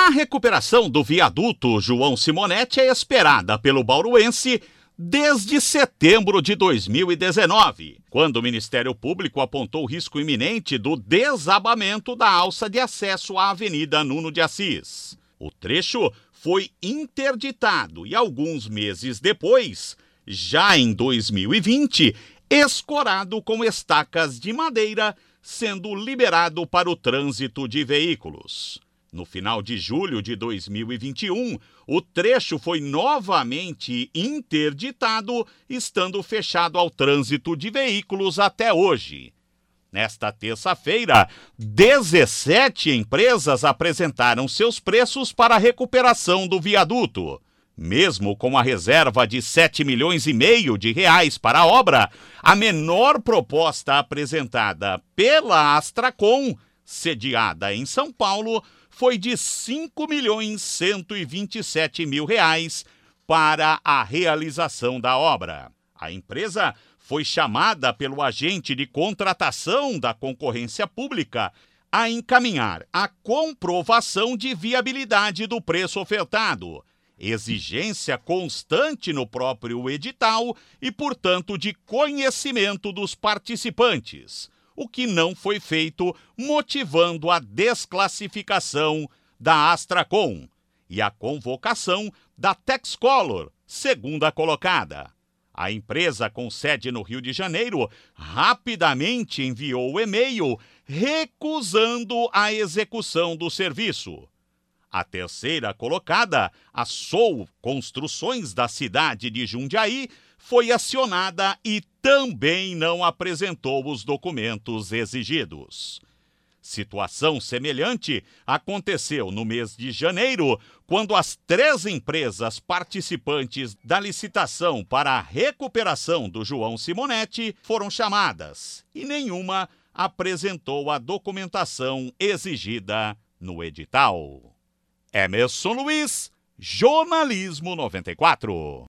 A recuperação do viaduto João Simonetti é esperada pelo bauruense desde setembro de 2019, quando o Ministério Público apontou o risco iminente do desabamento da alça de acesso à Avenida Nuno de Assis. O trecho foi interditado e, alguns meses depois, já em 2020, escorado com estacas de madeira, sendo liberado para o trânsito de veículos. No final de julho de 2021, o trecho foi novamente interditado, estando fechado ao trânsito de veículos até hoje. Nesta terça-feira, 17 empresas apresentaram seus preços para a recuperação do viaduto. Mesmo com a reserva de 7,5 milhões de reais para a obra, a menor proposta apresentada pela Astracom, sediada em São Paulo, foi de R$ 5.127.000 reais para a realização da obra. A empresa foi chamada pelo agente de contratação da concorrência pública a encaminhar a comprovação de viabilidade do preço ofertado, exigência constante no próprio edital e, portanto, de conhecimento dos participantes, o que não foi feito, motivando a desclassificação da Astracom e a convocação da Texcolor, segunda colocada. A empresa, com sede no Rio de Janeiro, rapidamente enviou o e-mail recusando a execução do serviço. A terceira colocada, a Sou Construções da cidade de Jundiaí, foi acionada e também não apresentou os documentos exigidos. Situação semelhante aconteceu no mês de janeiro, quando as 3 empresas participantes da licitação para a recuperação do João Simonetti foram chamadas e nenhuma apresentou a documentação exigida no edital. Emerson Luiz, Jornalismo 94.